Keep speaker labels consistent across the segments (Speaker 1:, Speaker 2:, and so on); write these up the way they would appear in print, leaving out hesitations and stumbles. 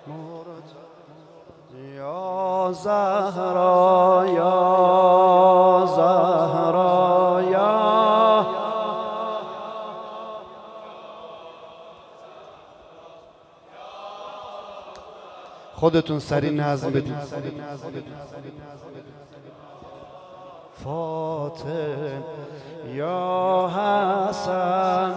Speaker 1: یا زهرا یا زهرا یا خودتون سری نظم بدید. فاطم یا حسن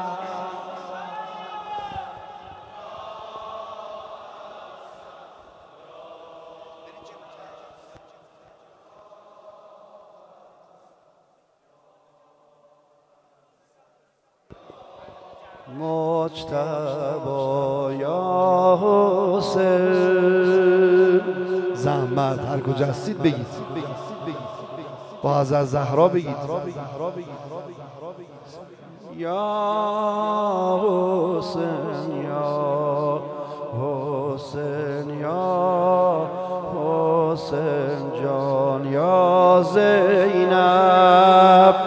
Speaker 1: مجتبی یا حسین. زحمت هر کجا هستید بگید، با از زهرا بگید. یا حسین یا حسین یا حسین جان یا زینب.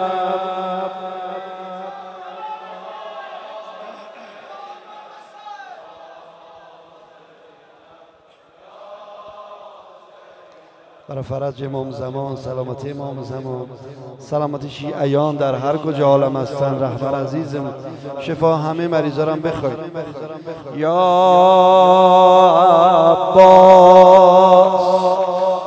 Speaker 1: برای فرج امام زمان، سلامتی امام زمان، سلامتی شیعیان در هر کجا عالم هستن، رهبر عزیزم شفا همه مریضا رو بخواید. یا عباس،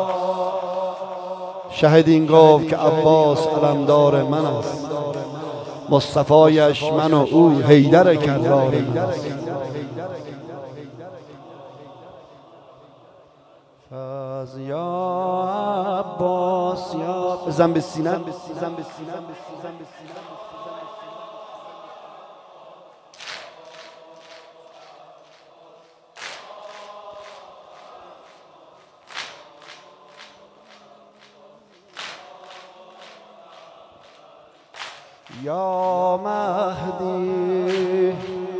Speaker 1: شهید این گفت که عباس علمدار من است، مصطفایش من و او حیدر کرار من است. فاز یا عباس یا بزن به سینه، بزن به سینه، بزن به سینه. یا مهدی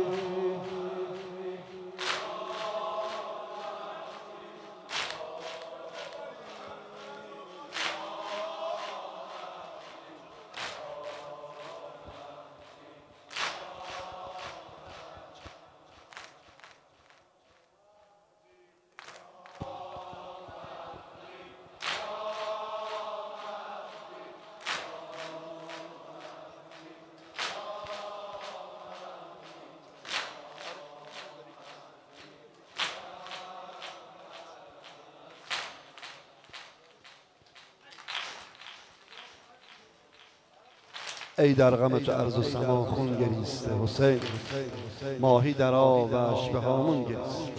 Speaker 1: ای در غم تو ارض و سما خون گریسته حسین، ماهی در آبش به هامون گریسته.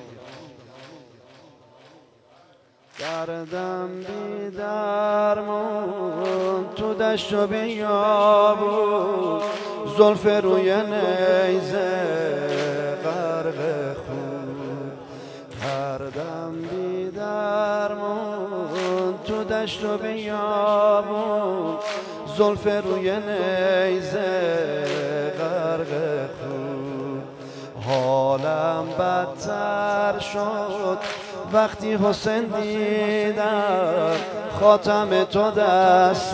Speaker 1: دردم بی درمون تو دشت و بیابون، زلف روی نیزه غرق خون. دردم بی درمون تو دشت و بیابون، زلف روی نیزه غرق خون. حالم بدتر شد وقتی حسین دیدم، خاتم تو دست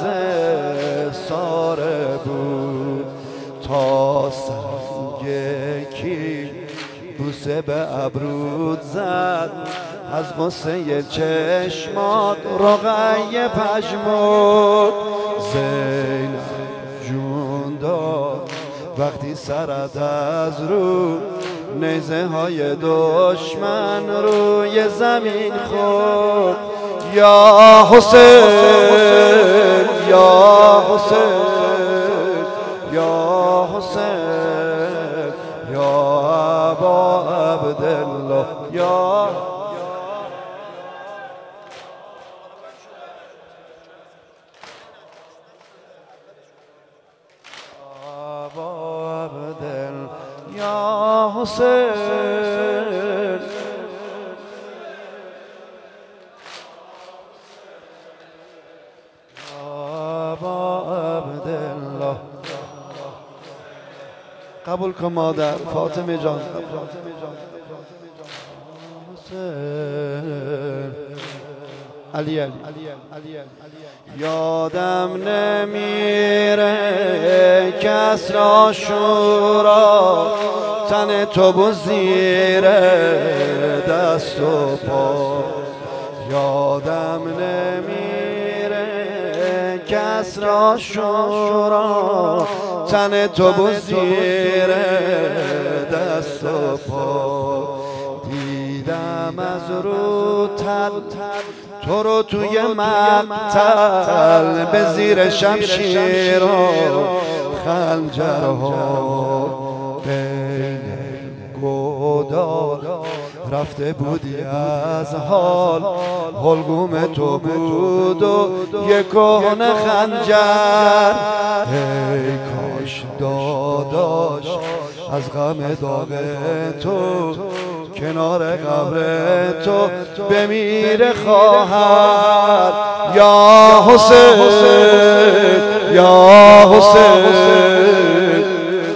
Speaker 1: ساره بود. تا سنگ کی بوسه به ابرود زد، از غصه چشمات رقیه پژمرد. زینب جون داد وقتی سرت از رو، نیزه های دشمن روی زمین خورد. یا حسین یا حسین یا حسین یا ابا عبدالله یا یا حسین. ابا عبدالله قبول کن مادر فاطمه جان. علی یادم نمیره کسری عاشورا، تن تو بود زیر دست و پا، یادم نمیره کس را شورا، تن تو بود زیر دست و پا، دیدم از رو تل تو رو توی مقتل، به زیر شمشیر و خنجرها بین گودال رفته بودی از حال، حلقوم تو بود و یک کهنه خنجر، ای کاش داداش از غم داغ تو کنار قبر تو بمیره خواهر، یا حسین یا حسین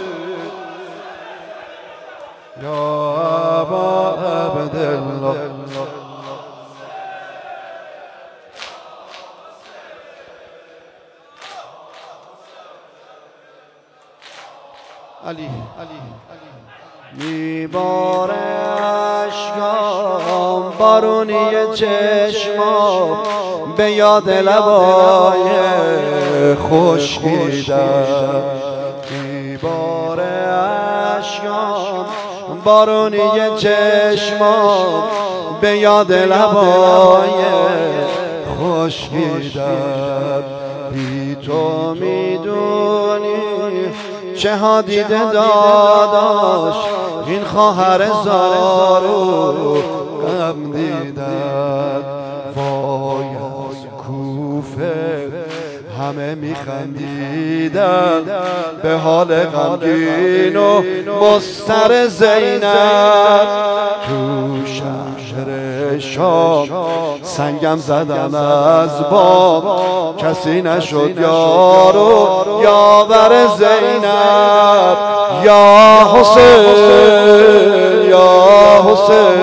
Speaker 1: یا ابا عبدالله. علی میباره اشکام بارونی چشمام، به یاد لبای خشکیدم، میباره اشکام بارونی چشمام، به یاد لبای خشکیدم، بی تو میدونی چه ها دیده داداش، این خواهر زارو غم دیدن، وای از کوفه همه میخندیدن به حال غمگین و مضطر زینب، تو شهر شام سنگم زدن از بام، کسی نشد یارو یاور زینب، یا حسین یا حسین